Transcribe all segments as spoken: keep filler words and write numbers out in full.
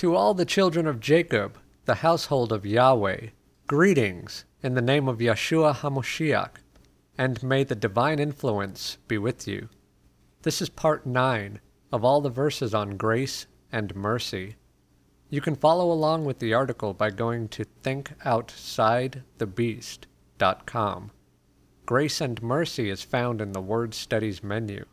To all the children of Jacob, the household of Yahweh, greetings in the name of Yeshua HaMashiach, and may the divine influence be with you. This is part nine of all the verses on grace and mercy. You can follow along with the article by going to think outside the beast dot com. Grace and mercy is found in the Word Studies menu.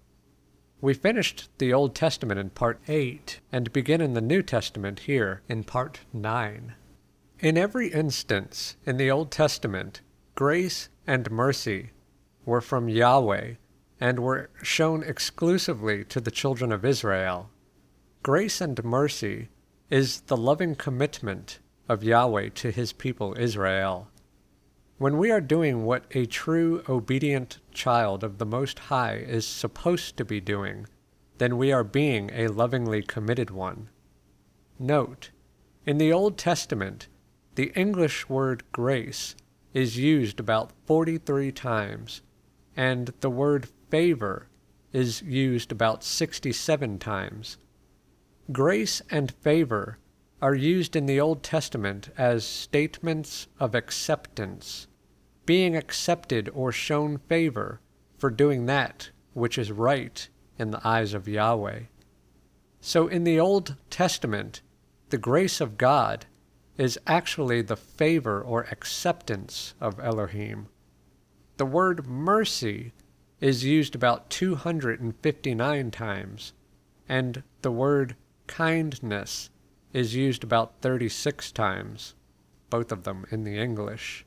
We finished the Old Testament in part eight and begin in the New Testament here in part nine. In every instance in the Old Testament, grace and mercy were from Yahweh and were shown exclusively to the children of Israel. Grace and mercy is the loving commitment of Yahweh to his people Israel. When we are doing what a true obedient child of the Most High is supposed to be doing, then we are being a lovingly committed one. Note, in the Old Testament, the English word grace is used about forty-three times, and the word favor is used about sixty-seven times. Grace and favor are used in the Old Testament as statements of acceptance, being accepted or shown favor for doing that which is right in the eyes of Yahweh. So in the Old Testament, the grace of God is actually the favor or acceptance of Elohim. The word mercy is used about two hundred fifty-nine times, and the word kindness is used about thirty-six times, both of them in the English.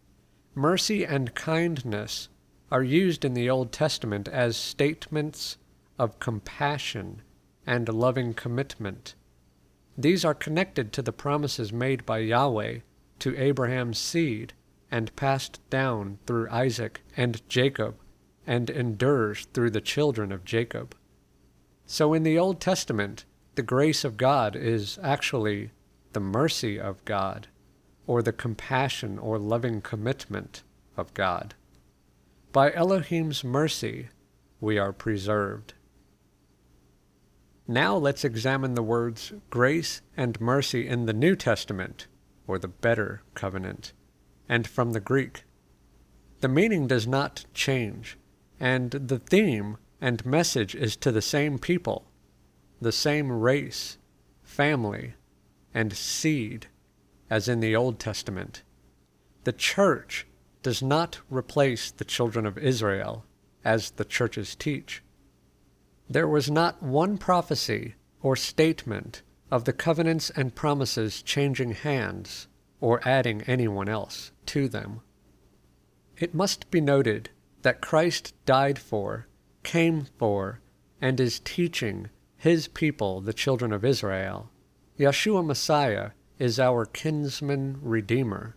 Mercy and kindness are used in the Old Testament as statements of compassion and loving commitment. These are connected to the promises made by Yahweh to Abraham's seed and passed down through Isaac and Jacob and endures through the children of Jacob. So in the Old Testament, the grace of God is actually the mercy of God, or the compassion or loving commitment of God. By Elohim's mercy, we are preserved. Now let's examine the words grace and mercy in the New Testament, or the better covenant, and from the Greek. The meaning does not change, and the theme and message is to the same people, the same race, family, and seed as in the Old Testament. The church does not replace the children of Israel, as the churches teach. There was not one prophecy or statement of the covenants and promises changing hands or adding anyone else to them. It must be noted that Christ died for, came for, and is teaching his people, the children of Israel. Yeshua Messiah is our kinsman redeemer.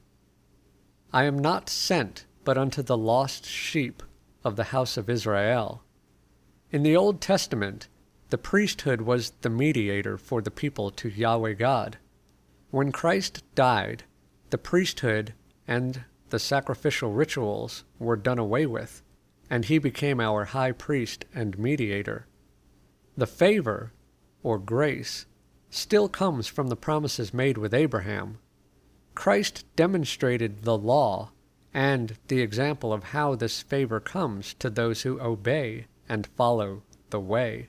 I am not sent but unto the lost sheep of the house of Israel. In the Old Testament, the priesthood was the mediator for the people to Yahweh God. When Christ died, the priesthood and the sacrificial rituals were done away with, and he became our high priest and mediator. The favor, or grace, still comes from the promises made with Abraham. Christ demonstrated the law and the example of how this favor comes to those who obey and follow the way.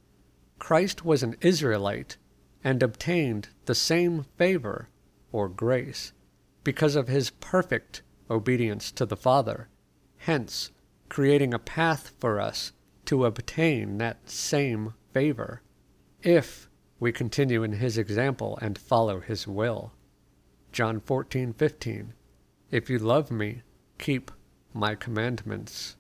Christ was an Israelite and obtained the same favor, or grace, because of his perfect obedience to the Father, hence creating a path for us to obtain that same favor, if we continue in his example and follow his will. John fourteen fifteen, If you love me, keep my commandments.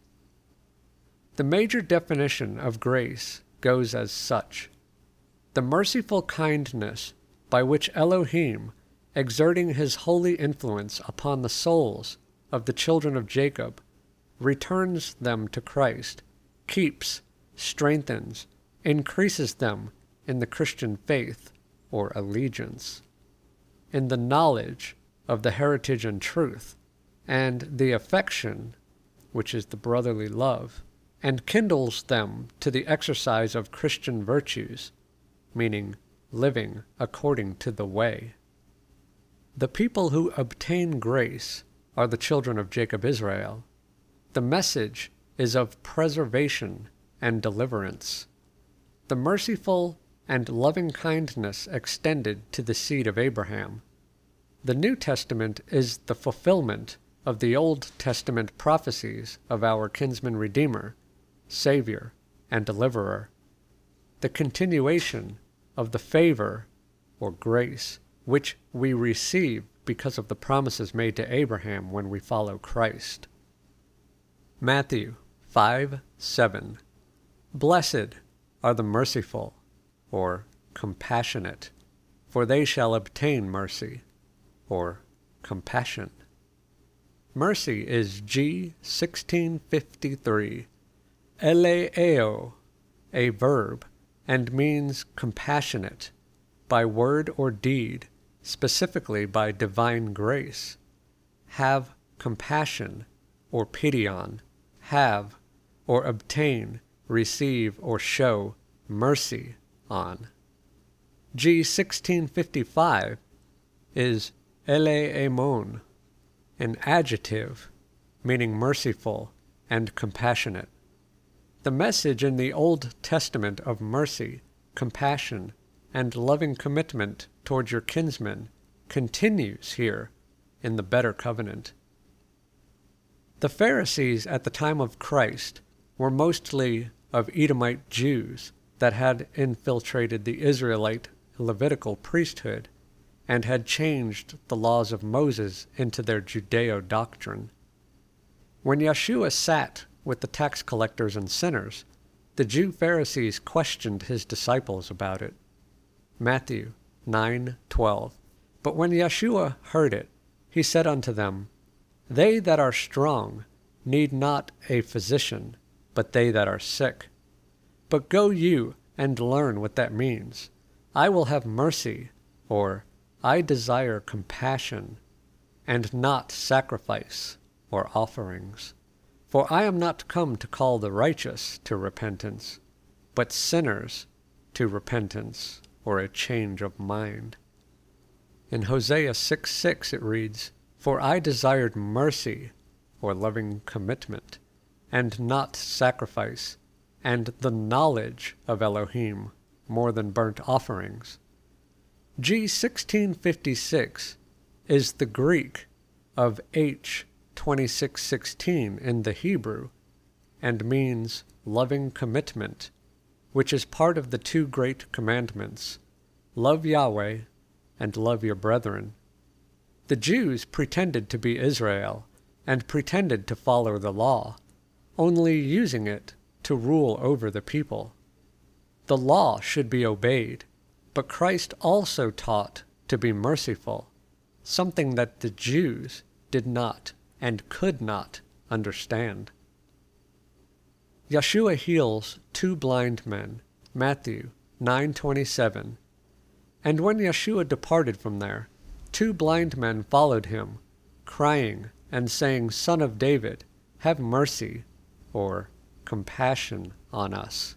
The major definition of grace goes as such: the merciful kindness by which Elohim, exerting his holy influence upon the souls of the children of Jacob, returns them to Christ, keeps, strengthens, increases them in the Christian faith, or allegiance, in the knowledge of the heritage and truth, and the affection, which is the brotherly love, and kindles them to the exercise of Christian virtues, meaning living according to the way. The people who obtain grace are the children of Jacob Israel. The message is of preservation and deliverance. The merciful and loving kindness extended to the seed of Abraham. The New Testament is the fulfillment of the Old Testament prophecies of our kinsman Redeemer, Savior, and Deliverer, the continuation of the favor or grace which we receive because of the promises made to Abraham when we follow Christ. Matthew five seven. Blessed are the merciful, or compassionate, for they shall obtain mercy, or compassion. Mercy is G sixteen fifty-three, eleeo, a verb, and means compassionate, by word or deed, specifically by divine grace. Have compassion, or pity on, have, or obtain, receive, or show mercy on. G sixteen fifty-five is eleemon, an adjective meaning merciful and compassionate. The message in the Old Testament of mercy, compassion, and loving commitment towards your kinsmen continues here in the better covenant. The Pharisees at the time of Christ were mostly of Edomite Jews that had infiltrated the Israelite Levitical priesthood and had changed the laws of Moses into their Judeo-doctrine. When Yeshua sat with the tax collectors and sinners, the Jew Pharisees questioned his disciples about it. Matthew nine twelve. But when Yeshua heard it, he said unto them, They that are strong need not a physician, but they that are sick. But go you and learn what that means. I will have mercy, or I desire compassion, and not sacrifice or offerings. For I am not come to call the righteous to repentance, but sinners to repentance or a change of mind. In Hosea six six it reads, For I desired mercy, or loving commitment, and not sacrifice, and the knowledge of Elohim, more than burnt offerings. G sixteen fifty-six is the Greek of H twenty-six sixteen in the Hebrew, and means loving commitment, which is part of the two great commandments, love Yahweh and love your brethren. The Jews pretended to be Israel, and pretended to follow the law, only using it to rule over the people. The law should be obeyed, but Christ also taught to be merciful, something that the Jews did not and could not understand. Yeshua heals two blind men, Matthew nine twenty-seven. And when Yeshua departed from there, two blind men followed him, crying and saying, Son of David, have mercy, or compassion on us.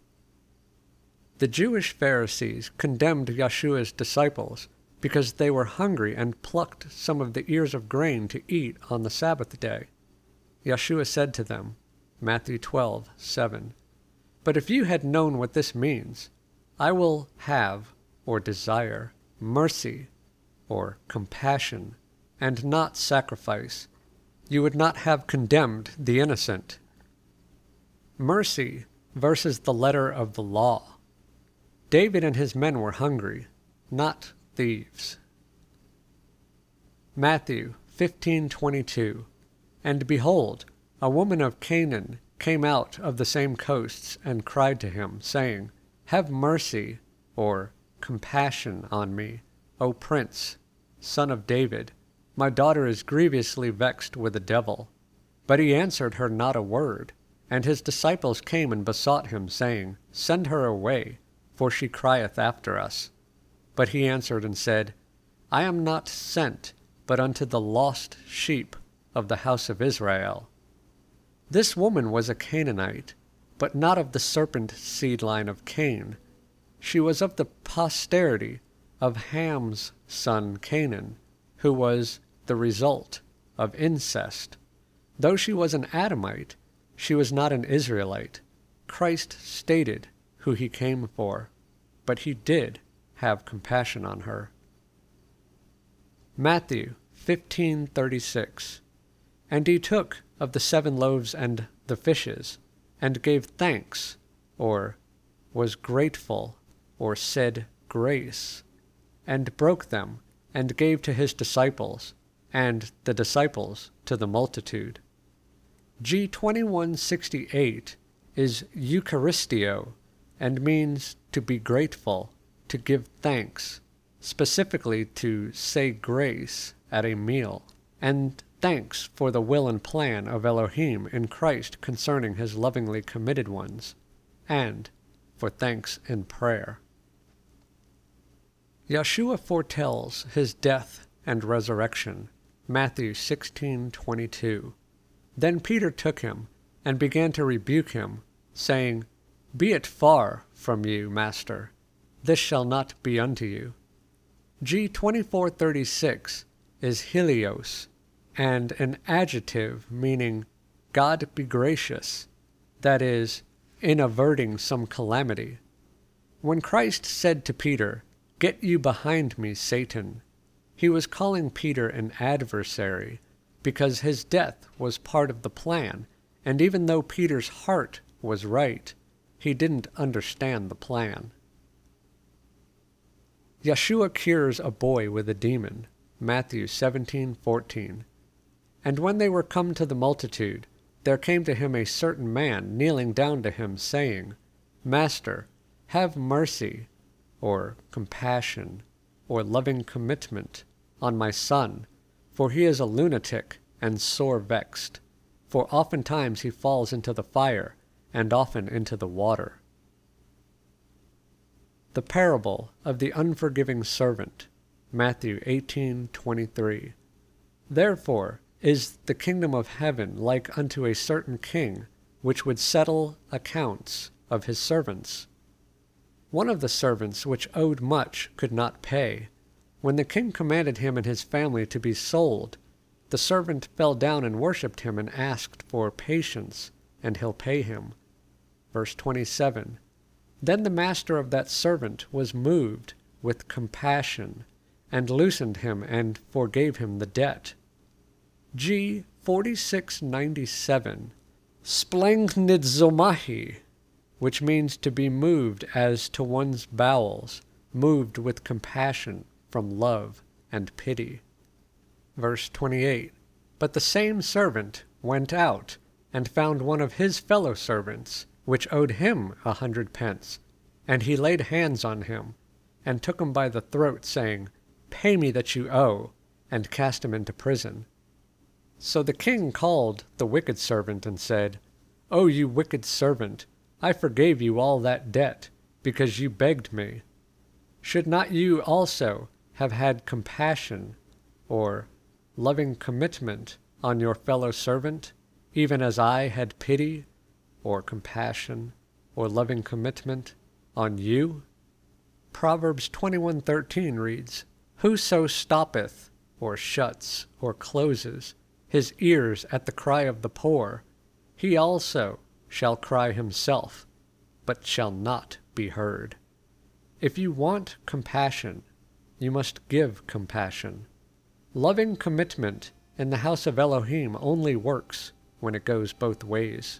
The Jewish Pharisees condemned Yeshua's disciples because they were hungry and plucked some of the ears of grain to eat on the Sabbath day. Yeshua said to them, Matthew twelve seven, But if you had known what this means, I will have, or desire, mercy, or compassion, and not sacrifice, you would not have condemned the innocent. Mercy versus the letter of the law. David and his men were hungry, not thieves. Matthew fifteen twenty-two. And behold, a woman of Canaan came out of the same coasts and cried to him, saying, Have mercy, or compassion on me, O Prince, Son of David. My daughter is grievously vexed with a devil. But he answered her not a word. And his disciples came and besought him, saying, Send her away, for she crieth after us. But he answered and said, I am not sent but unto the lost sheep of the house of Israel. This woman was a Canaanite, but not of the serpent seed line of Cain. She was of the posterity of Ham's son Canaan, who was the result of incest. Though she was an Adamite, she was not an Israelite. Christ stated who he came for, but he did have compassion on her. Matthew fifteen thirty-six. And he took of the seven loaves and the fishes, and gave thanks, or was grateful, or said grace, and broke them, and gave to his disciples, and the disciples to the multitude. G twenty-one sixty-eight is Eucharistio, and means to be grateful, to give thanks, specifically to say grace at a meal, and thanks for the will and plan of Elohim in Christ concerning his lovingly committed ones, and for thanks in prayer. Yeshua foretells his death and resurrection, Matthew sixteen twenty-two. Then Peter took him, and began to rebuke him, saying, Be it far from you, Master, this shall not be unto you. G twenty-four thirty-six is Helios, and an adjective meaning God be gracious, that is, in averting some calamity. When Christ said to Peter, Get you behind me, Satan, he was calling Peter an adversary, because his death was part of the plan, and even though Peter's heart was right, he didn't understand the plan. Yeshua cures a boy with a demon, Matthew seventeen fourteen. And when they were come to the multitude, there came to him a certain man, kneeling down to him, saying, Master, have mercy, or compassion, or loving commitment, on my son, for he is a lunatic and sore vexed, for oftentimes he falls into the fire, and often into the water. The parable of the unforgiving servant, Matthew eighteen twenty-three. Therefore is the kingdom of heaven like unto a certain king, which would settle accounts of his servants. One of the servants which owed much could not pay. When the king commanded him and his family to be sold, the servant fell down and worshipped him and asked for patience, and he'll pay him. Verse twenty-seven. Then the master of that servant was moved with compassion, and loosened him and forgave him the debt. G forty-six ninety-seven, Splengnizomahi, which means to be moved as to one's bowels, moved with compassion from love and pity. Verse twenty-eight, But the same servant went out, and found one of his fellow servants, which owed him a hundred pence, and he laid hands on him, and took him by the throat, saying, Pay me that you owe, and cast him into prison. So the king called the wicked servant and said, O you wicked servant, I forgave you all that debt, because you begged me. Should not you also have had compassion, or loving commitment, on your fellow servant, even as I had pity, or compassion, or loving commitment on you? Proverbs twenty-one thirteen reads, Whoso stoppeth, or shuts, or closes his ears at the cry of the poor, he also shall cry himself, but shall not be heard. If you want compassion, you must give compassion. Loving commitment in the house of Elohim only works when it goes both ways.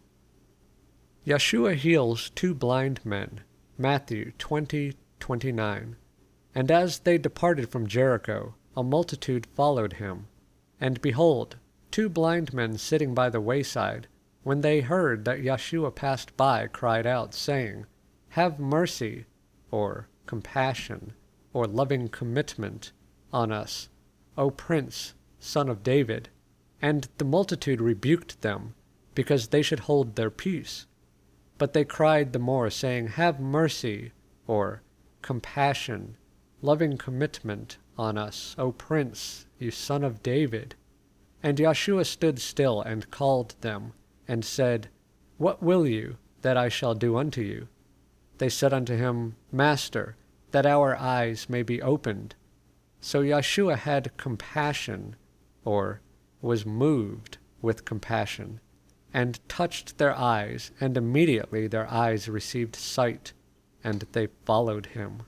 Yeshua heals two blind men, Matthew twenty twenty-nine. And as they departed from Jericho, a multitude followed him. And behold, two blind men sitting by the wayside, when they heard that Yeshua passed by, cried out, saying, Have mercy, or compassion, or loving commitment, on us, O Prince, Son of David. And the multitude rebuked them, because they should hold their peace. But they cried the more, saying, Have mercy, or compassion, loving commitment, on us, O Prince, you Son of David. And Yeshua stood still and called them, and said, What will you that I shall do unto you? They said unto him, Master, that our eyes may be opened. So Yeshua had compassion, or was moved with compassion, and touched their eyes, and immediately their eyes received sight, and they followed him.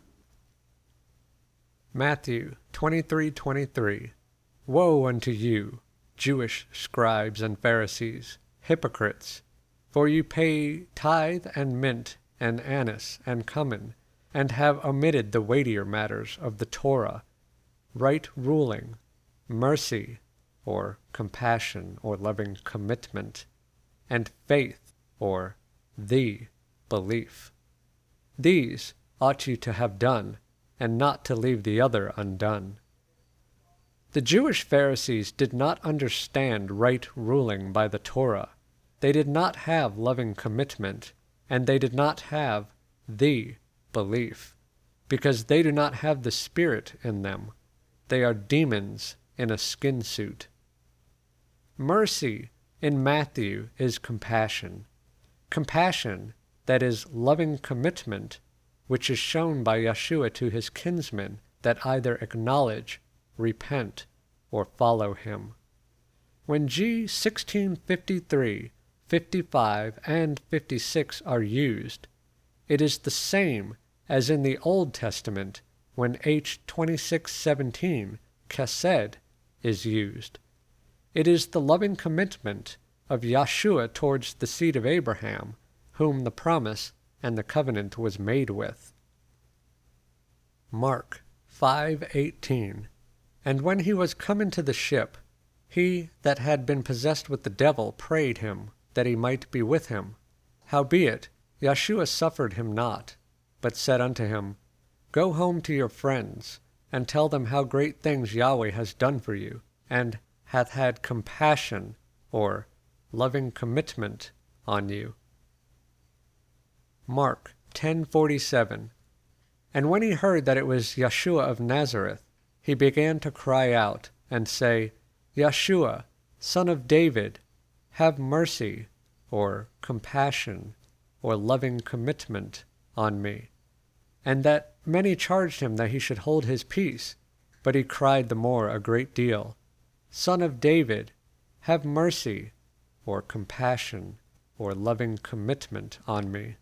Matthew twenty-three twenty-three. Woe unto you, Jewish scribes and Pharisees, hypocrites! For you pay tithe and mint and anise and cumin, and have omitted the weightier matters of the Torah, right ruling, mercy, or compassion, or loving commitment, and faith, or the belief. These ought you to have done, and not to leave the other undone. The Jewish Pharisees did not understand right ruling by the Torah. They did not have loving commitment, and they did not have the belief, because they do not have the Spirit in them. They are demons in a skin suit. Mercy in Matthew is compassion. Compassion, that is loving commitment, which is shown by Yeshua to his kinsmen that either acknowledge, repent, or follow him. When G sixteen fifty-three, fifty-five, and fifty-six are used, it is the same as in the Old Testament when H twenty-six seventeen, chesed, is used. It is the loving commitment of Yeshua towards the seed of Abraham, whom the promise and the covenant was made with. Mark five eighteen. And when he was come into the ship, he that had been possessed with the devil prayed him that he might be with him. Howbeit Yeshua suffered him not, but said unto him, Go home to your friends, and tell them how great things Yahweh has done for you, and hath had compassion, or loving commitment, on you. Mark ten forty-seven. And when he heard that it was Yeshua of Nazareth, he began to cry out, and say, Yeshua, Son of David, have mercy, or compassion, or loving commitment, on me. And that many charged him that he should hold his peace, but he cried the more a great deal, Son of David, have mercy, or compassion, or loving commitment on me.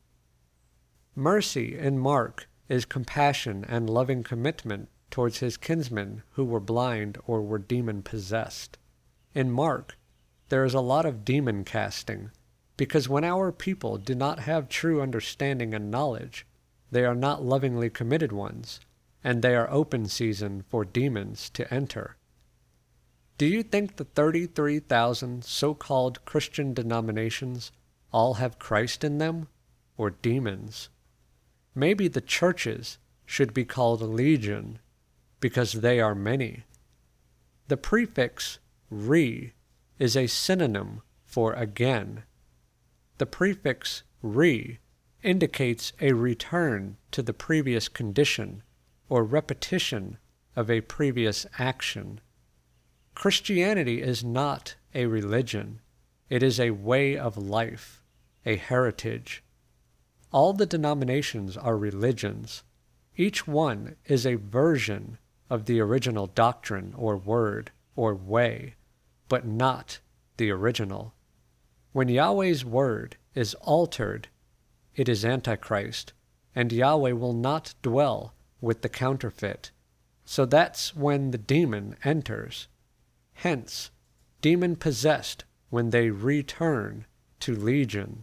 Mercy in Mark is compassion and loving commitment towards his kinsmen who were blind or were demon-possessed. In Mark, there is a lot of demon casting, because when our people do not have true understanding and knowledge, they are not lovingly committed ones, and they are open season for demons to enter. Do you think the thirty-three thousand so-called Christian denominations all have Christ in them, or demons? Maybe the churches should be called legion, because they are many. The prefix re is a synonym for again. The prefix re indicates a return to the previous condition or repetition of a previous action. Christianity is not a religion. It is a way of life, a heritage. All the denominations are religions. Each one is a version of the original doctrine or word or way, but not the original. When Yahweh's word is altered, it is Antichrist, and Yahweh will not dwell with the counterfeit. So that's when the demon enters. Hence, demon-possessed when they return to legion.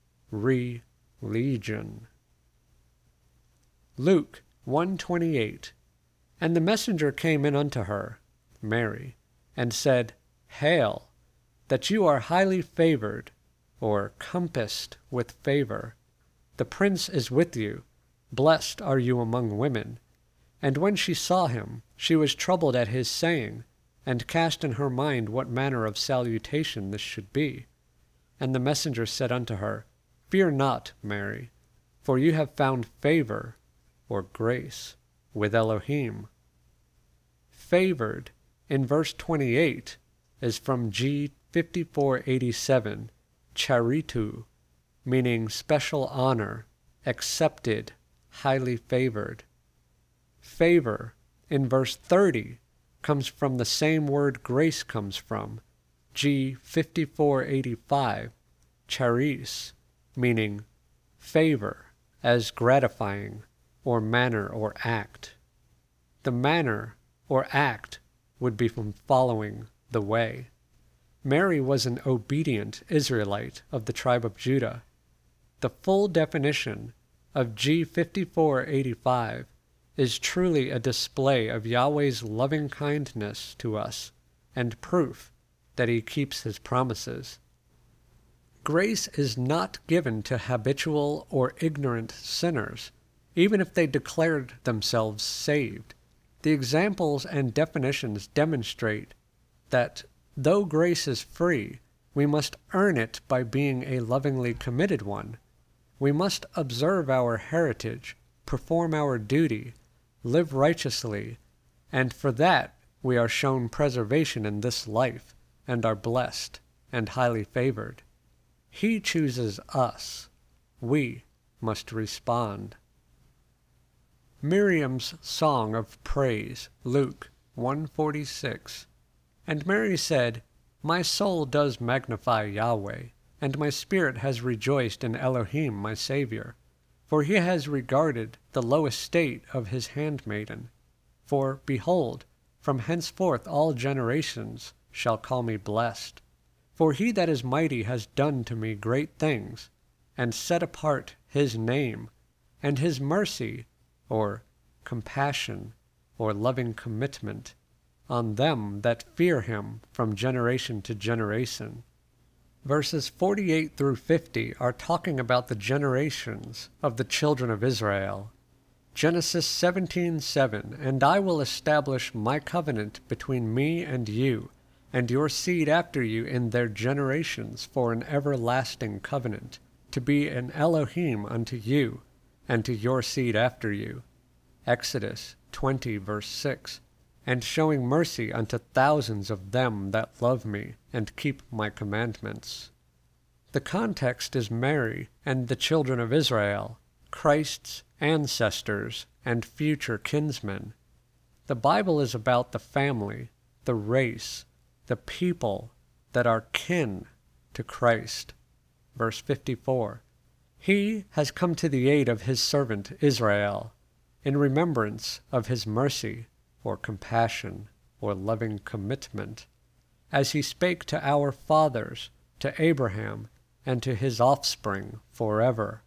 Re-legion. Luke one twenty-eight. And the messenger came in unto her, Mary, and said, Hail, that you are highly favored, or compassed with favor. The prince is with you. Blessed are you among women. And when she saw him, she was troubled at his saying, and cast in her mind what manner of salutation this should be. And the messenger said unto her, Fear not, Mary, for you have found favor, or grace, with Elohim. Favored, in verse twenty-eight, is from G fifty-four eighty-seven, charitu, meaning special honor, accepted, highly favored. Favor, in verse thirty, comes from the same word grace comes from, G fifty-four eighty-five, charis, meaning favor, as gratifying, or manner or act. The manner or act would be from following the way. Mary was an obedient Israelite of the tribe of Judah. The full definition of G fifty-four eighty-five is truly a display of Yahweh's loving kindness to us and proof that he keeps his promises. Grace is not given to habitual or ignorant sinners, even if they declared themselves saved. The examples and definitions demonstrate that though grace is free, we must earn it by being a lovingly committed one. We must observe our heritage, perform our duty, live righteously, and for that we are shown preservation in this life, and are blessed and highly favored. He chooses us. We must respond. Miriam's song of praise, Luke one forty-six. And Mary said, My soul does magnify Yahweh, and my spirit has rejoiced in Elohim my Saviour, for he has regarded the low estate of his handmaiden. For, behold, from henceforth all generations shall call me blessed. For he that is mighty has done to me great things, and set apart his name, and his mercy, or compassion, or loving commitment, on them that fear him from generation to generation. Verses forty-eight through fifty are talking about the generations of the children of Israel. Genesis seventeen seven, And I will establish my covenant between me and you, and your seed after you in their generations for an everlasting covenant, to be an Elohim unto you, and to your seed after you. Exodus twenty verse six, And showing mercy unto thousands of them that love me, and keep my commandments. The context is Mary and the children of Israel, Christ's ancestors and future kinsmen. The Bible is about the family, the race, the people that are kin to Christ. Verse fifty-four, He has come to the aid of his servant Israel, in remembrance of his mercy, or compassion, or loving commitment, as he spake to our fathers, to Abraham, and to his offspring forever.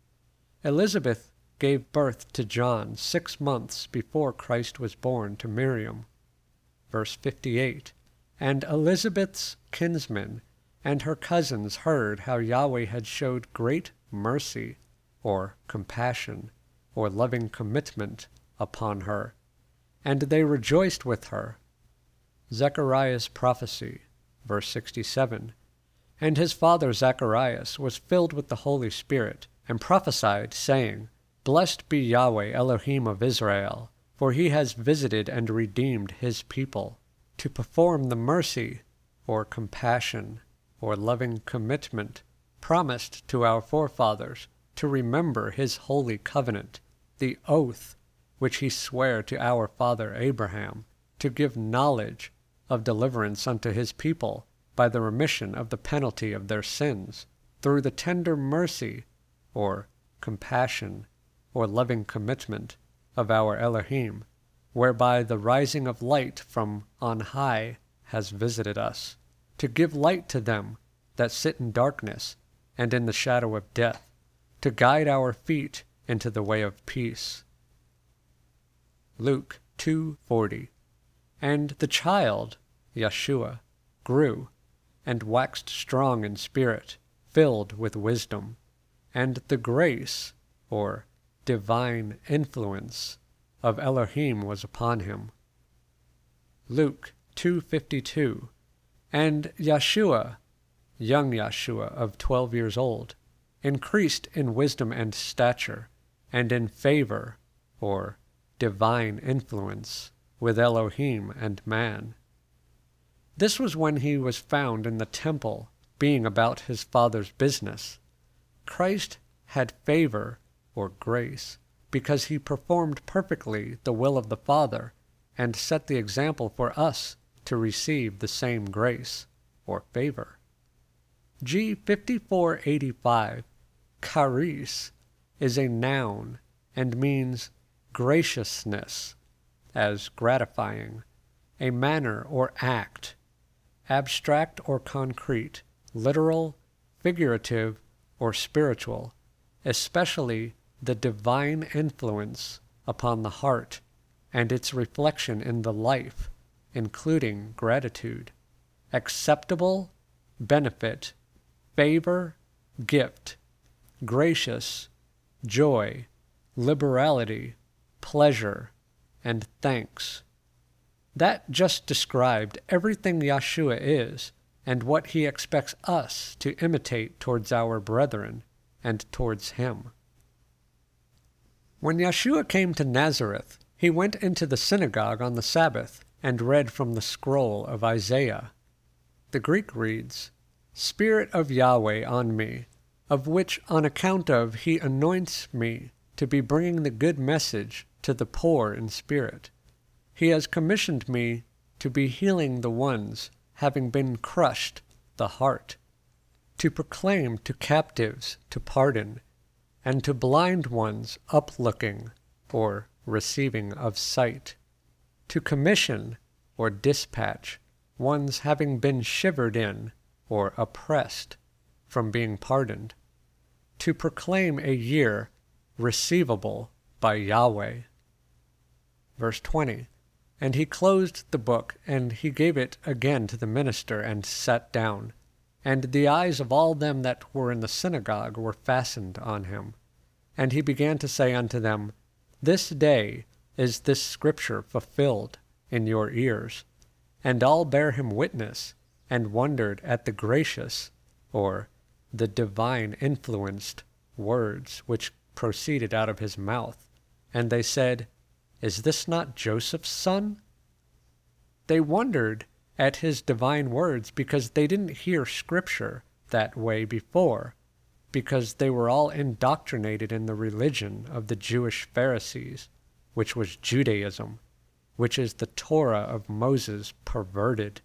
Elizabeth gave birth to John six months before Christ was born to Miriam. Verse fifty-eight, And Elizabeth's kinsmen and her cousins heard how Yahweh had showed great mercy, or compassion, or loving commitment upon her, and they rejoiced with her. Zechariah's prophecy, verse sixty-seven, And his father Zacharias was filled with the Holy Spirit, and prophesied, saying, Blessed be Yahweh Elohim of Israel, for he has visited and redeemed his people, to perform the mercy, or compassion, or loving commitment, promised to our forefathers, to remember his holy covenant, the oath which he sware to our father Abraham, to give knowledge of deliverance unto his people by the remission of the penalty of their sins, through the tender mercy, or compassion, or loving commitment of our Elohim, whereby the rising of light from on high has visited us, to give light to them that sit in darkness and in the shadow of death, to guide our feet into the way of peace. Luke two forty, And the child, Yeshua, grew, and waxed strong in spirit, filled with wisdom, and the grace, or divine influence, of Elohim was upon him. Luke two fifty-two, And Yeshua, young Yeshua of twelve years old, increased in wisdom and stature, and in favor, or divine influence, with Elohim and man. This was when he was found in the temple, being about his Father's business. Christ had favor or grace, because he performed perfectly the will of the Father, and set the example for us to receive the same grace, or favor. G fifty-four eighty-five, charis, is a noun, and means graciousness, as gratifying, a manner or act, abstract or concrete, literal, figurative, or spiritual, especially the divine influence upon the heart and its reflection in the life, including gratitude, acceptable, benefit, favor, gift, gracious, joy, liberality, pleasure, and thanks. That just described everything Yeshua is and what he expects us to imitate towards our brethren and towards him. When Yeshua came to Nazareth, he went into the synagogue on the Sabbath and read from the scroll of Isaiah. The Greek reads, "Spirit of Yahweh on me, of which on account of he anoints me to be bringing the good message to the poor in spirit. He has commissioned me to be healing the ones having been crushed, the heart, to proclaim to captives to pardon, and to blind ones uplooking, or receiving of sight, to commission, or dispatch, ones having been shivered in, or oppressed, from being pardoned, to proclaim a year receivable by Yahweh." Verse twenty, "And he closed the book, and he gave it again to the minister, and sat down. And the eyes of all them that were in the synagogue were fastened on him. And he began to say unto them, This day is this scripture fulfilled in your ears. And all bare him witness, and wondered at the gracious, or the divine influenced, words which proceeded out of his mouth. And they said, Is this not Joseph's son? They wondered at his divine words because they didn't hear Scripture that way before, because they were all indoctrinated in the religion of the Jewish Pharisees, which was Judaism, which is the Torah of Moses perverted.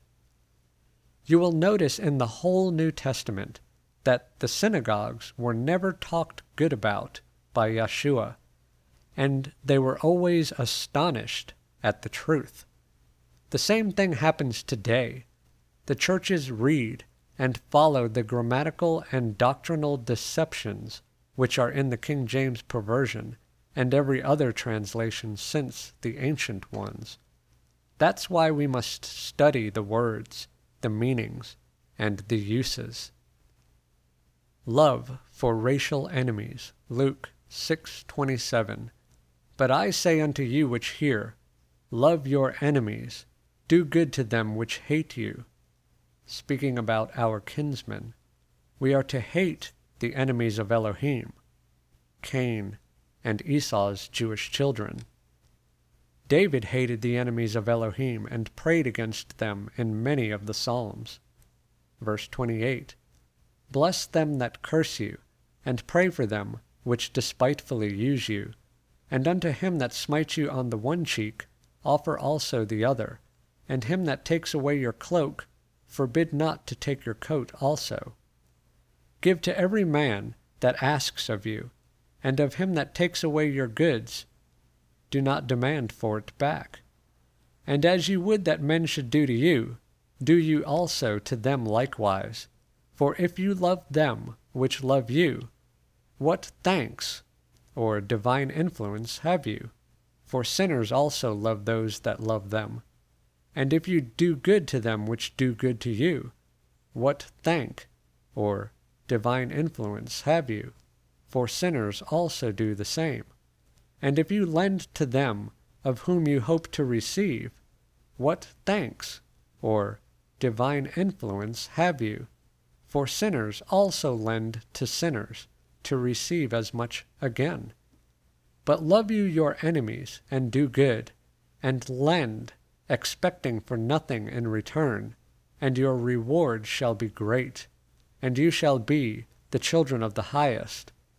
You will notice in the whole New Testament that the synagogues were never talked good about by Yeshua, and they were always astonished at the truth. The same thing happens today. The churches read and follow the grammatical and doctrinal deceptions which are in the King James perversion and every other translation since the ancient ones. That's why we must study the words, the meanings, and the uses. Love for racial enemies. Luke six twenty-seven. But I say unto you which hear, love your enemies, do good to them which hate you. Speaking about our kinsmen, we are to hate the enemies of Elohim, Cain and Esau's Jewish children. David hated the enemies of Elohim and prayed against them in many of the Psalms. Verse twenty-eight. Bless them that curse you, and pray for them which despitefully use you. And unto him that smites you on the one cheek, offer also the other. And him that takes away your cloak, forbid not to take your coat also. Give to every man that asks of you, and of him that takes away your goods, do not demand for it back. And as you would that men should do to you, do you also to them likewise. For if you love them which love you, what thanks or divine influence have you? For sinners also love those that love them. And if you do good to them which do good to you, what thank or divine influence have you? For sinners also do the same. And if you lend to them of whom you hope to receive, what thanks or divine influence have you? For sinners also lend to sinners to receive as much again. But love you your enemies, and do good, and lend, expecting for nothing in return, and your reward shall be great, and you shall be the children of the highest.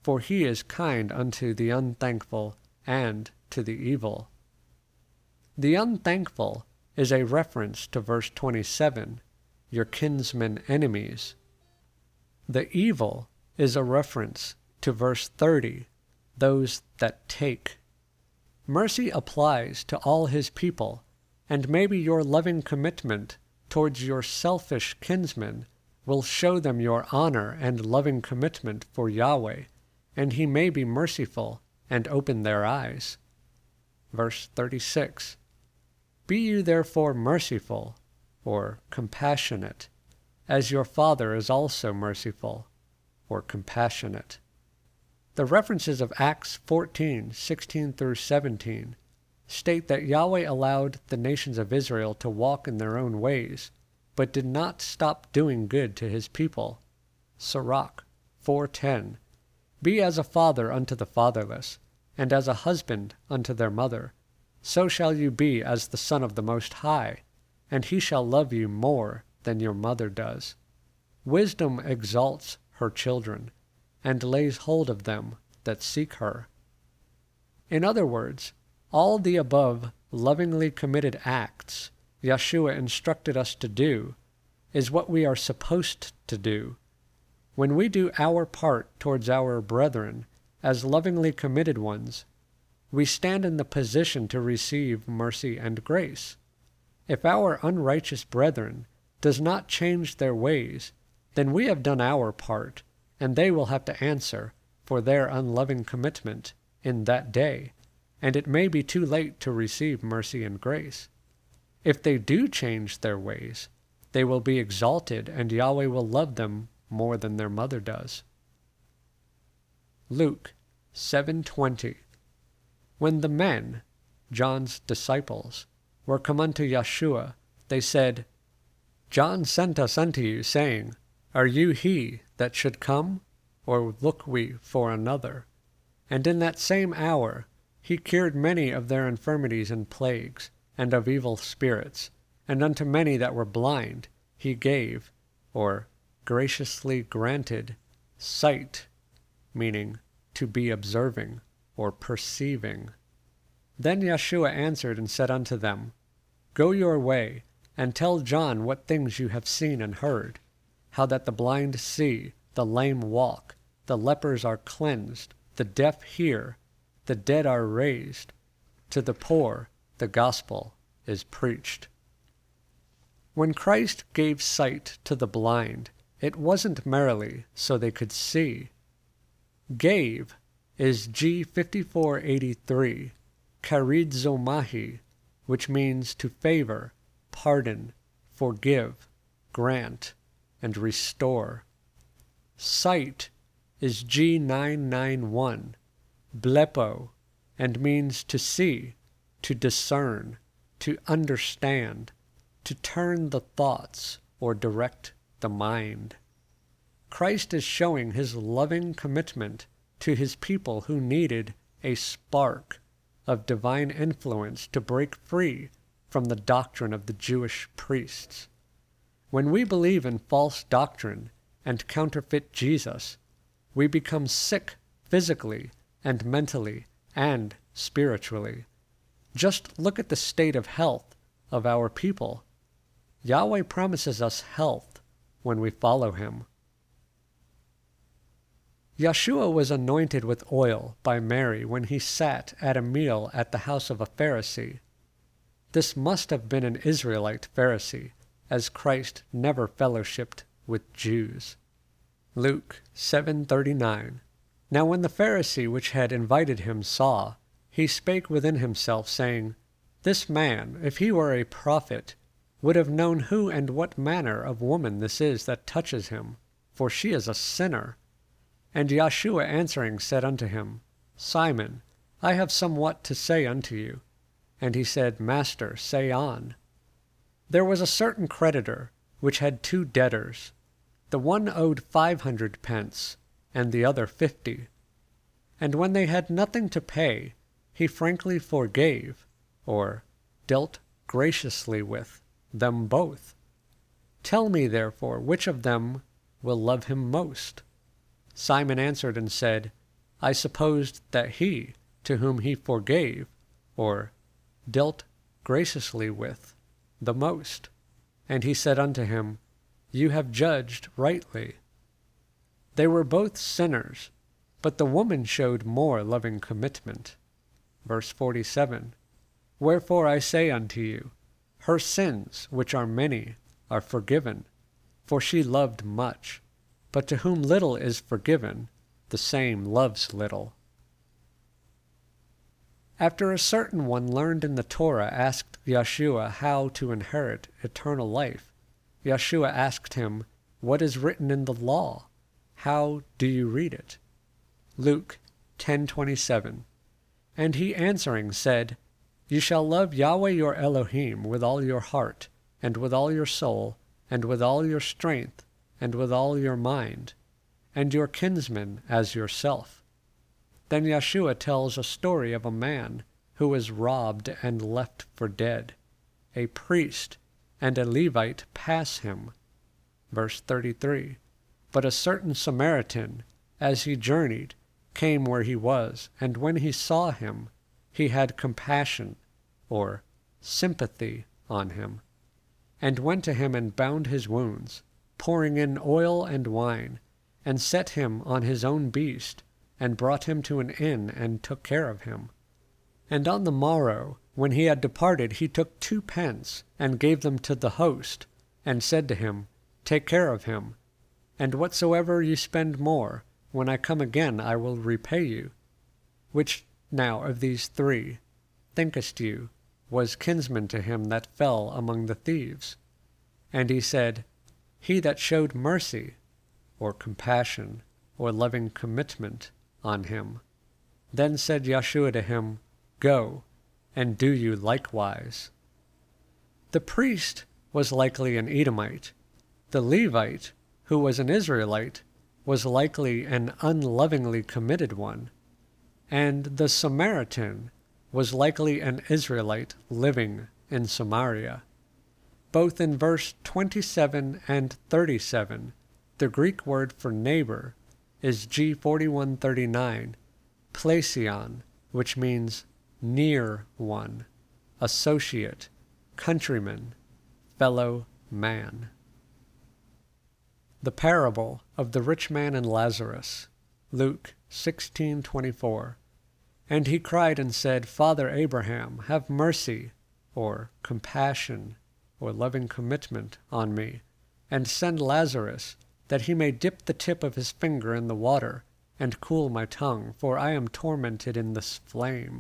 for he is kind unto the unthankful and to the evil. The unthankful is a reference to verse twenty-seven, your kinsmen enemies. The evil is a reference to verse thirty, those that take. Mercy applies to all his people, and maybe your loving commitment towards your selfish kinsmen will show them your honor and loving commitment for Yahweh, and he may be merciful and open their eyes. Verse thirty-six, be you therefore merciful, or compassionate, as your Father is also merciful, or compassionate. The references of Acts fourteen, sixteen through seventeen state that Yahweh allowed the nations of Israel to walk in their own ways, but did not stop doing good to his people. Sirach four ten, be as a father unto the fatherless, and as a husband unto their mother. So shall you be as the Son of the Most High, and he shall love you more than your mother does. Wisdom exalts her children, and lays hold of them that seek her. In other words, all the above lovingly committed acts Yeshua instructed us to do is what we are supposed to do. When we do our part towards our brethren as lovingly committed ones, we stand in the position to receive mercy and grace. If our unrighteous brethren does not change their ways, then we have done our part, and they will have to answer for their unloving commitment in that day, and it may be too late to receive mercy and grace. If they do change their ways, they will be exalted, and Yahweh will love them more than their mother does. Luke seven twenty. When the men, John's disciples, were come unto Yeshua, they said, John sent us unto you, saying, are you he that should come, or look we for another? And in that same hour he cured many of their infirmities and plagues, and of evil spirits, and unto many that were blind he gave, or graciously granted, sight, meaning to be observing, or perceiving. Then Yeshua answered and said unto them, go your way, and tell John what things you have seen and heard, how that the blind see, the lame walk, the lepers are cleansed, the deaf hear, the dead are raised, to the poor the gospel is preached. When Christ gave sight to the blind, it wasn't merely so they could see. Gave is G fifty-four eighty-three, charizomahi, which means to favor, pardon, forgive, grant, and restore. Sight is G nine ninety-one, blepo, and means to see, to discern, to understand, to turn the thoughts or direct the mind. Christ is showing his loving commitment to his people who needed a spark of divine influence to break free from the doctrine of the Jewish priests. When we believe in false doctrine and counterfeit Jesus, we become sick physically and mentally and spiritually. Just look at the state of health of our people. Yahweh promises us health when we follow him. Yeshua was anointed with oil by Mary when he sat at a meal at the house of a Pharisee. This must have been an Israelite Pharisee, as Christ never fellowshipped with Jews. Luke seven thirty-nine. Now when the Pharisee which had invited him saw, he spake within himself, saying, this man, if he were a prophet, would have known who and what manner of woman this is that touches him, for she is a sinner. And Yeshua answering said unto him, Simon, I have somewhat to say unto you. And he said, Master, say on. There was a certain creditor, which had two debtors. The one owed five hundred pence, and the other fifty. And when they had nothing to pay, he frankly forgave, or dealt graciously with, them both. Tell me, therefore, which of them will love him most? Simon answered and said, I supposed that he, to whom he forgave, or dealt graciously with, the most. And he said unto him, You have judged rightly. They were both sinners, but the woman showed more loving commitment. Verse forty-seven, Wherefore I say unto you, her sins, which are many, are forgiven, for she loved much. But to whom little is forgiven, the same loves little. After a certain one learned in the Torah asked Yeshua how to inherit eternal life, Yeshua asked him, What is written in the law? How do you read it? Luke ten twenty-seven. And he answering said, You shall love Yahweh your Elohim with all your heart, and with all your soul, and with all your strength, and with all your mind, and your kinsman as yourself. Then Yeshua tells a story of a man who was robbed and left for dead. A priest and a Levite pass him. Verse thirty-three. But a certain Samaritan, as he journeyed, came where he was, and when he saw him, he had compassion, or sympathy, on him, and went to him and bound his wounds, pouring in oil and wine, and set him on his own beast, and brought him to an inn, and took care of him. And on the morrow, when he had departed, he took two pence, and gave them to the host, and said to him, Take care of him, and whatsoever you spend more, when I come again I will repay you. Which now of these three, thinkest you, was kinsman to him that fell among the thieves? And he said, He that showed mercy, or compassion, or loving commitment, on him. Then said Yeshua to him, Go, and do you likewise. The priest was likely an Edomite. The Levite, who was an Israelite, was likely an unlovingly committed one. And the Samaritan was likely an Israelite living in Samaria. Both in verse twenty-seven and thirty-seven, the Greek word for neighbor is G forty-one thirty-nine, plesion, which means near one, associate, countryman, fellow man. The parable of the rich man and Lazarus, Luke sixteen twenty-four. And he cried and said, Father Abraham, have mercy, or compassion, or loving commitment on me, and send Lazarus, that he may dip the tip of his finger in the water, and cool my tongue, for I am tormented in this flame.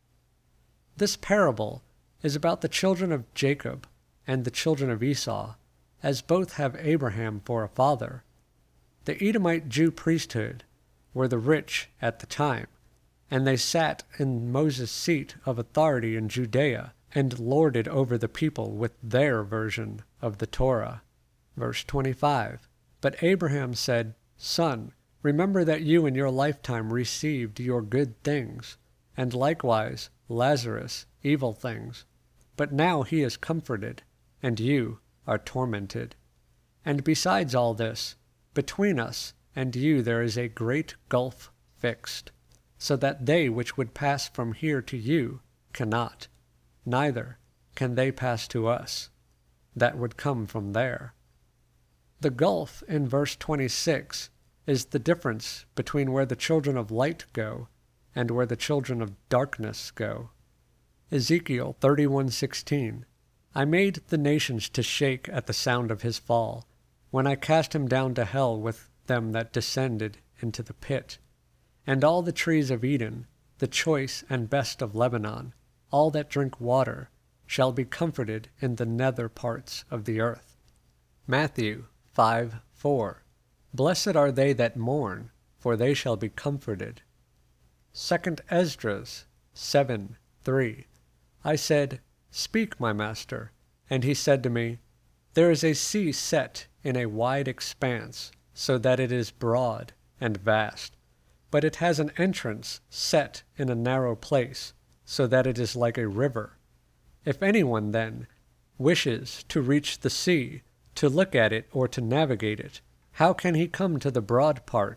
This parable is about the children of Jacob and the children of Esau, as both have Abraham for a father. The Edomite Jew priesthood were the rich at the time, and they sat in Moses' seat of authority in Judea, and lorded over the people with their version of the Torah. Verse twenty-five. But Abraham said, Son, remember that you in your lifetime received your good things, and likewise Lazarus evil things. But now he is comforted, and you are tormented. And besides all this, between us and you there is a great gulf fixed, so that they which would pass from here to you cannot, neither can they pass to us that would come from there. The gulf in verse twenty-six is the difference between where the children of light go and where the children of darkness go. Ezekiel thirty-one sixteen. I made the nations to shake at the sound of his fall, when I cast him down to hell with them that descended into the pit. And all the trees of Eden, the choice and best of Lebanon, all that drink water, shall be comforted in the nether parts of the earth. Matthew five four. Blessed are they that mourn, for they shall be comforted. Second Esdras seven three. I said, Speak, my master. And he said to me, There is a sea set in a wide expanse, so that it is broad and vast, but it has an entrance set in a narrow place, so that it is like a river. If anyone, then, wishes to reach the sea, to look at it or to navigate it, how can he come to the broad part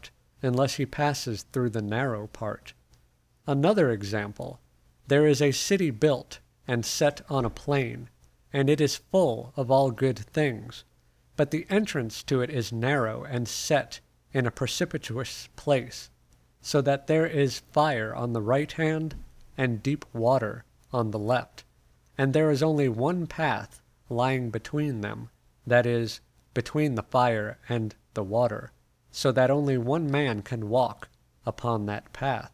unless he passes through the narrow part. Another example, there is a city built and set on a plain, and it is full of all good things, but the entrance to it is narrow and set in a precipitous place, so that there is fire on the right hand and deep water on the left, and there is only one path lying between them, that is, between the fire and the water, so that only one man can walk upon that path.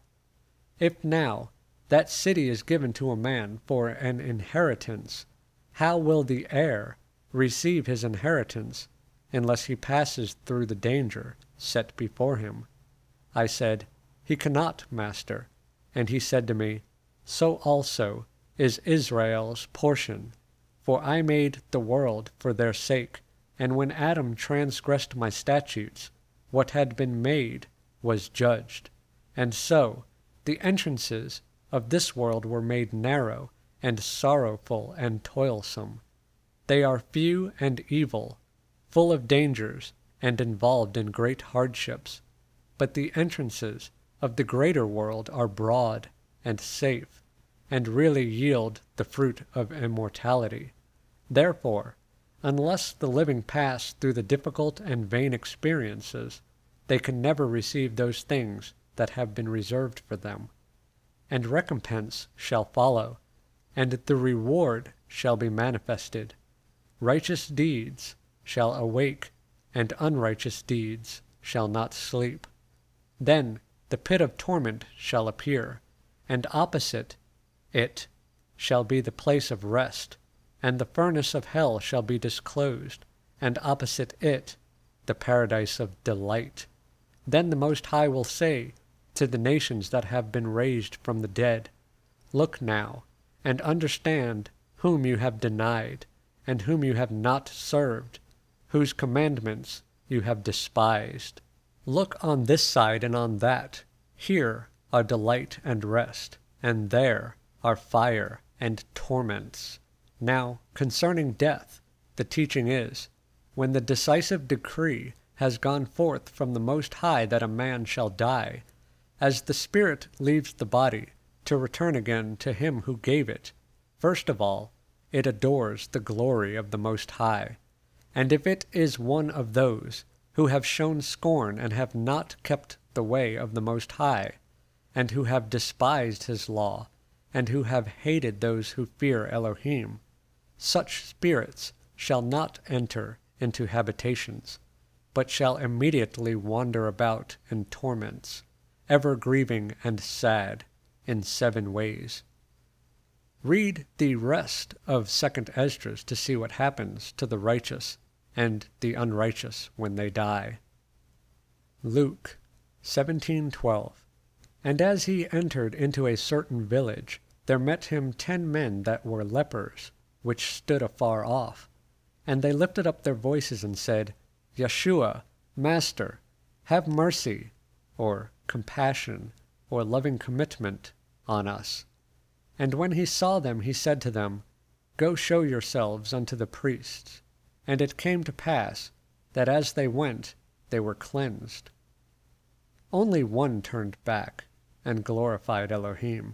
If now that city is given to a man for an inheritance, how will the heir receive his inheritance unless he passes through the danger set before him? I said, He cannot, Master. And he said to me, So also is Israel's portion, for I made the world for their sake, and when Adam transgressed my statutes, what had been made was judged. And so the entrances of this world were made narrow, and sorrowful, and toilsome. They are few and evil, full of dangers, and involved in great hardships. But the entrances of the greater world are broad and safe, and really yield the fruit of immortality. Therefore, unless the living pass through the difficult and vain experiences, they can never receive those things that have been reserved for them. And recompense shall follow, and the reward shall be manifested. Righteous deeds shall awake, and unrighteous deeds shall not sleep. Then the pit of torment shall appear, and opposite it shall be the place of rest, and the furnace of hell shall be disclosed, and opposite it the paradise of delight. Then the Most High will say to the nations that have been raised from the dead, Look now, and understand whom you have denied, and whom you have not served, whose commandments you have despised. Look on this side and on that. Here are delight and rest, and there are fire and torments. Now, concerning death, the teaching is, when the decisive decree has gone forth from the Most High that a man shall die, as the spirit leaves the body to return again to him who gave it, first of all, it adores the glory of the Most High. And if it is one of those who have shown scorn and have not kept the way of the Most High, and who have despised his law, and who have hated those who fear Elohim, such spirits shall not enter into habitations, but shall immediately wander about in torments, ever grieving and sad in seven ways. Read the rest of Second Esdras to see what happens to the righteous and the unrighteous when they die. Luke seventeen twelve. And as he entered into a certain village, there met him ten men that were lepers, which stood afar off. And they lifted up their voices and said, Yeshua, Master, have mercy, or compassion, or loving commitment on us. And when he saw them, he said to them, Go show yourselves unto the priests. And it came to pass that as they went, they were cleansed. Only one turned back and glorified Elohim.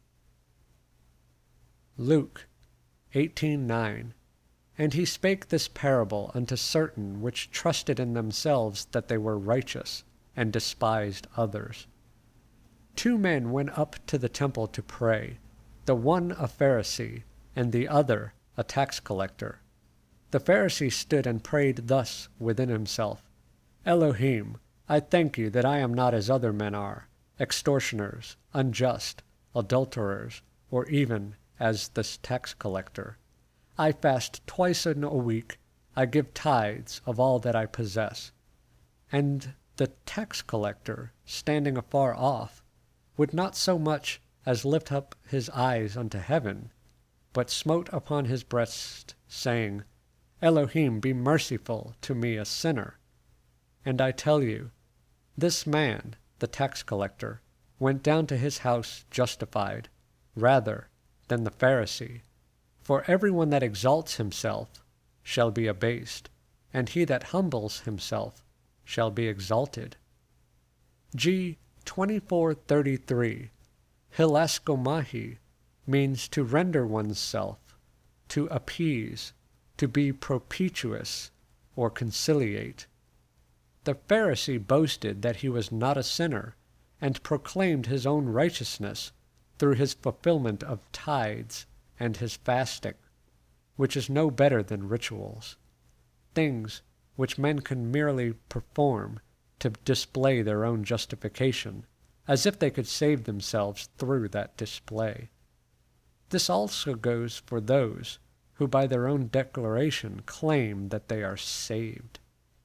Luke eighteen nine. And he spake this parable unto certain which trusted in themselves that they were righteous, and despised others. Two men went up to the temple to pray, the one a Pharisee, and the other a tax collector. The Pharisee stood and prayed thus within himself, Elohim, I thank you that I am not as other men are, extortioners, unjust, adulterers, or even as this tax collector. I fast twice in a week, I give tithes of all that I possess. And the tax collector, standing afar off, would not so much as lift up his eyes unto heaven, but smote upon his breast, saying, Elohim, be merciful to me a sinner. And I tell you, this man, the tax collector, went down to his house justified, rather than the Pharisee. For everyone that exalts himself shall be abased, and he that humbles himself shall be exalted. G twenty-four thirty-three, hilascomahi, means to render oneself, to appease, to be propitious, or conciliate. The Pharisee boasted that he was not a sinner, and proclaimed his own righteousness through his fulfillment of tithes and his fasting, which is no better than rituals, things which men can merely perform to display their own justification, as if they could save themselves through that display. This also goes for those who by their own declaration claim that they are saved.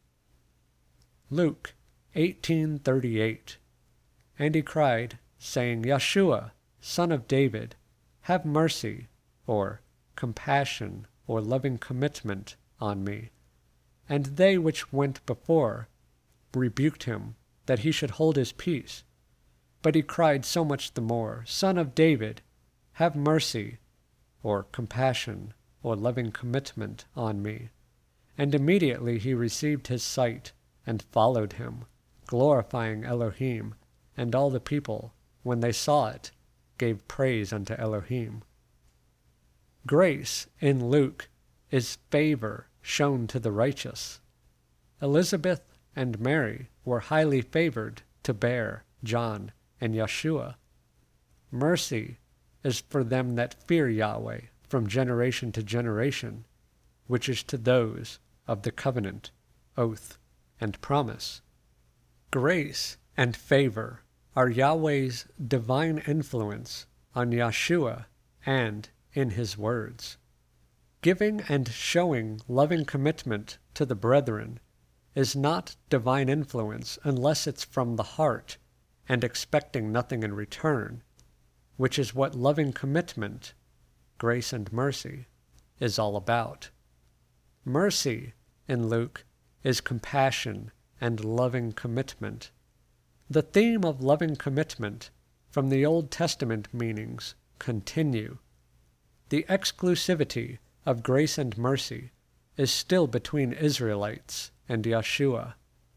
Luke eighteen thirty-eight. And he cried, saying, Yeshua, Son of David, have mercy, or compassion, or loving commitment on me. And they which went before rebuked him, that he should hold his peace. But he cried so much the more, Son of David, have mercy, or compassion, or loving commitment on me. And immediately he received his sight, and followed him, glorifying Elohim. And all the people, when they saw it, gave praise unto Elohim. Grace, in Luke, is favor shown to the righteous. Elizabeth and Mary were highly favored to bear John and Yeshua. Mercy is for them that fear Yahweh from generation to generation, which is to those of the covenant, oath, and promise. Grace and favor are Yahweh's divine influence on Yeshua and in his words. Giving and showing loving commitment to the brethren is not divine influence unless it's from the heart and expecting nothing in return, which is what loving commitment, grace and mercy, is all about. Mercy, in Luke, is compassion and loving commitment. The theme of loving commitment from the Old Testament meanings continue. The exclusivity of grace and mercy is still between Israelites and Yeshua.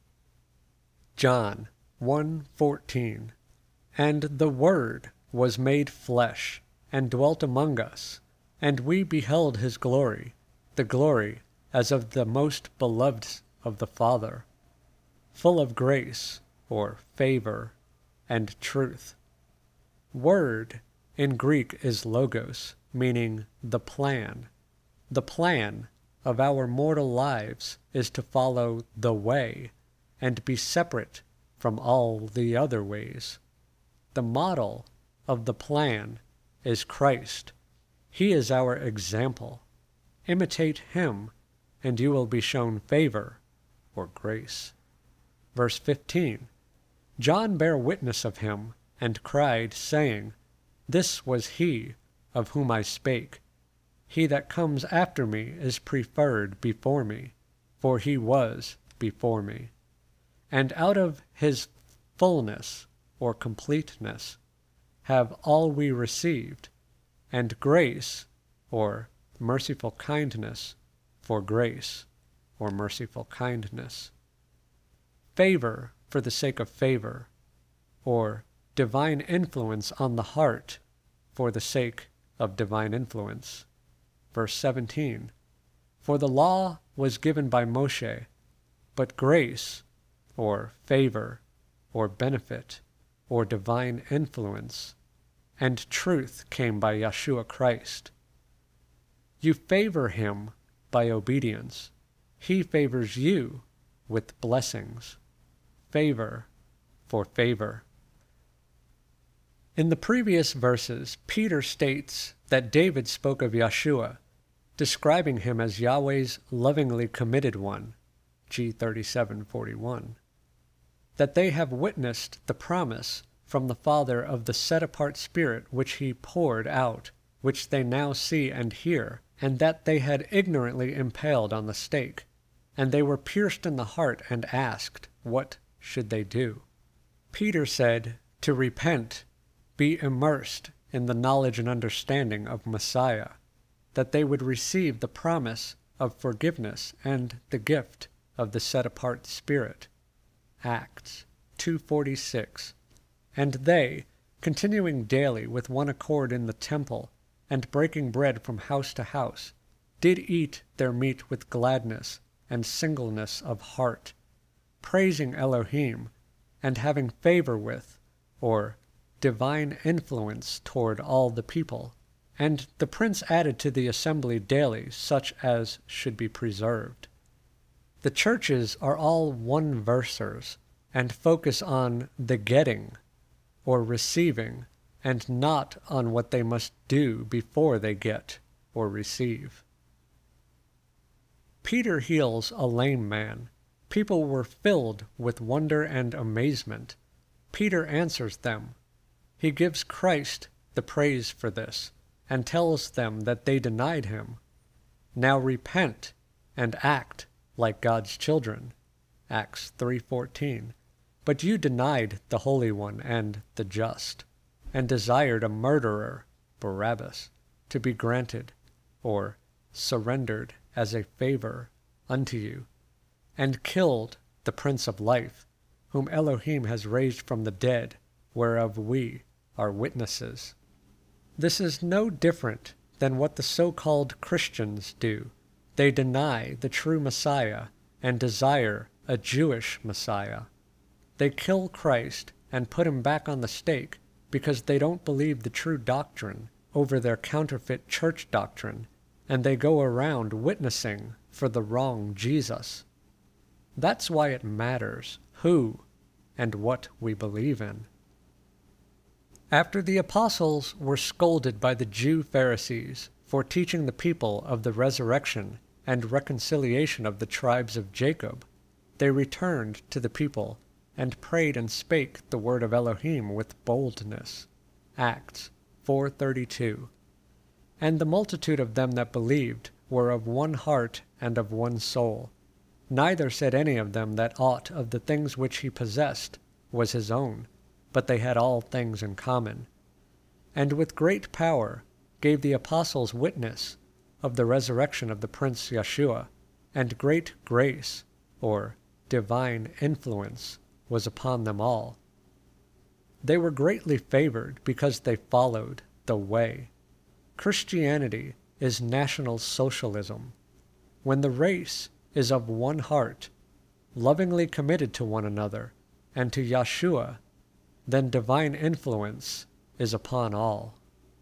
John one fourteen. And the Word was made flesh, and dwelt among us, and we beheld his glory, the glory as of the most beloved of the Father, full of grace, or favor, and truth. Word in Greek is logos, meaning the plan. The plan of our mortal lives is to follow the way and be separate from all the other ways. The model of the plan is Christ. He is our example. Imitate him, and you will be shown favor or grace. Verse fifteen. John bare witness of him, and cried, saying, This was he of whom I spake. He that comes after me is preferred before me, for he was before me. And out of his fullness, or completeness, have all we received, and grace, or merciful kindness, for grace, or merciful kindness. Favor for the sake of favor, or divine influence on the heart for the sake of divine influence. Verse seventeen. For the law was given by Moshe, but grace, or favor, or benefit, or divine influence, and truth came by Yeshua Christ. You favor him by obedience. He favors you with blessings. Favor for favor. In the previous verses, Peter states that David spoke of Yeshua, describing him as Yahweh's lovingly committed one, G thirty-seven forty-one, that they have witnessed the promise from the Father of the set-apart Spirit which he poured out, which they now see and hear, and that they had ignorantly impaled on the stake, and they were pierced in the heart and asked, what should they do? Peter said, to repent, be immersed in the knowledge and understanding of Messiah, that they would receive the promise of forgiveness and the gift of the set-apart Spirit. Acts two forty-six. And they, continuing daily with one accord in the temple, and breaking bread from house to house, did eat their meat with gladness and singleness of heart, praising Elohim, and having favor with, or divine influence toward all the people. And the prince added to the assembly daily such as should be preserved. The churches are all one-versers, and focus on the getting, or receiving, and not on what they must do before they get or receive. Peter heals a lame man. People were filled with wonder and amazement. Peter answers them. He gives Christ the praise for this, and tells them that they denied him. Now repent and act like God's children. Acts three fourteen. But you denied the Holy One and the just, and desired a murderer, Barabbas, to be granted, or surrendered as a favor unto you, and killed the Prince of Life, whom Elohim has raised from the dead, whereof we are witnesses. This is no different than what the so-called Christians do. They deny the true Messiah and desire a Jewish Messiah. They kill Christ and put him back on the stake because they don't believe the true doctrine over their counterfeit church doctrine, and they go around witnessing for the wrong Jesus. That's why it matters who and what we believe in. After the apostles were scolded by the Jew Pharisees for teaching the people of the resurrection and reconciliation of the tribes of Jacob, they returned to the people and prayed and spake the word of Elohim with boldness. Acts four thirty-two. And the multitude of them that believed were of one heart and of one soul. Neither said any of them that aught of the things which he possessed was his own, but they had all things in common. And with great power gave the apostles witness of the resurrection of the Prince Yeshua, and great grace, or divine influence, was upon them all. They were greatly favored because they followed the way. Christianity is National Socialism. When the race is of one heart, lovingly committed to one another and to Yeshua, then divine influence is upon all.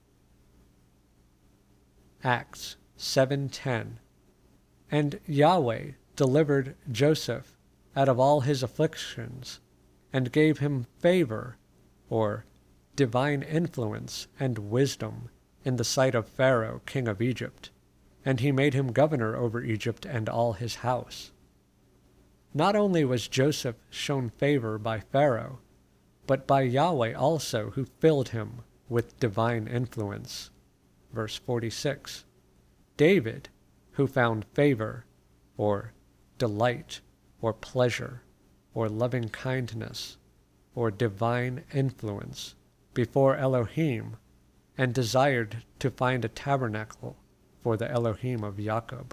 Acts seven ten. And Yahweh delivered Joseph out of all his afflictions, and gave him favor, or divine influence and wisdom, in the sight of Pharaoh, king of Egypt, and he made him governor over Egypt and all his house. Not only was Joseph shown favor by Pharaoh, but by Yahweh also, who filled him with divine influence. Verse forty-six. David, who found favor, or delight, or pleasure, or loving kindness, or divine influence, before Elohim, and desired to find a tabernacle for the Elohim of Jacob.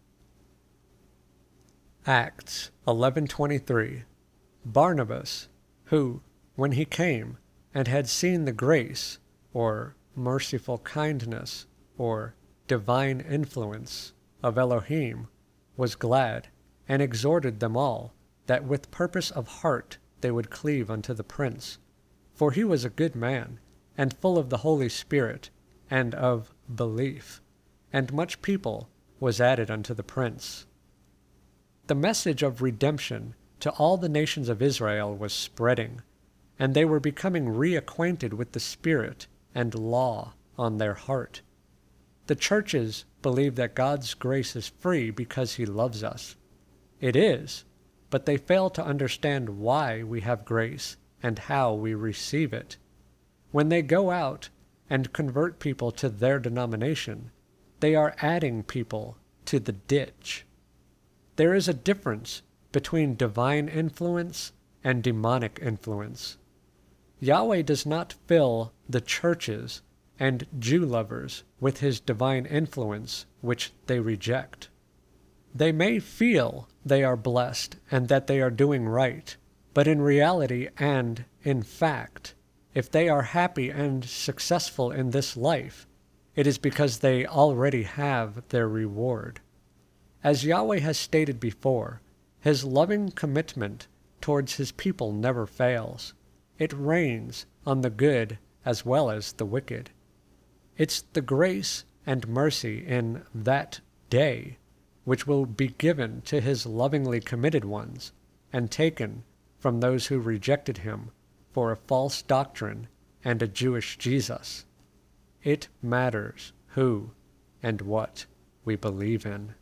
Acts eleven twenty-three. Barnabas, who, when he came and had seen the grace, or merciful kindness, or divine influence of Elohim, was glad, and exhorted them all, that with purpose of heart they would cleave unto the prince. For he was a good man, and full of the Holy Spirit, and of belief, and much people was added unto the prince. The message of redemption to all the nations of Israel was spreading, and they were becoming reacquainted with the Spirit and law on their heart. The churches believe that God's grace is free because he loves us. It is, but they fail to understand why we have grace and how we receive it. When they go out and convert people to their denomination, they are adding people to the ditch. There is a difference between divine influence and demonic influence. Yahweh does not fill the churches and Jew lovers with his divine influence, which they reject. They may feel they are blessed and that they are doing right, But in reality and in fact, if they are happy and successful in this life, it is because they already have their reward. As Yahweh has stated before, his loving commitment towards his people never fails. It rains on the good as well as the wicked. It's the grace and mercy in that day which will be given to his lovingly committed ones and taken from those who rejected him for a false doctrine and a Jewish Jesus. It matters who and what we believe in.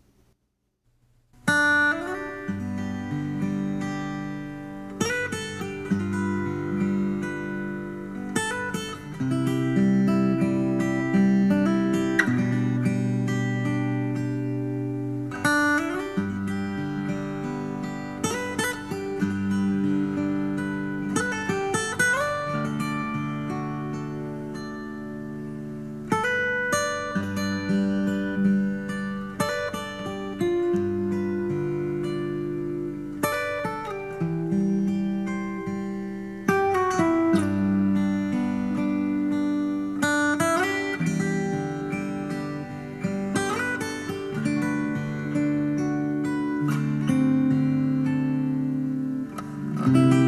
Thank you.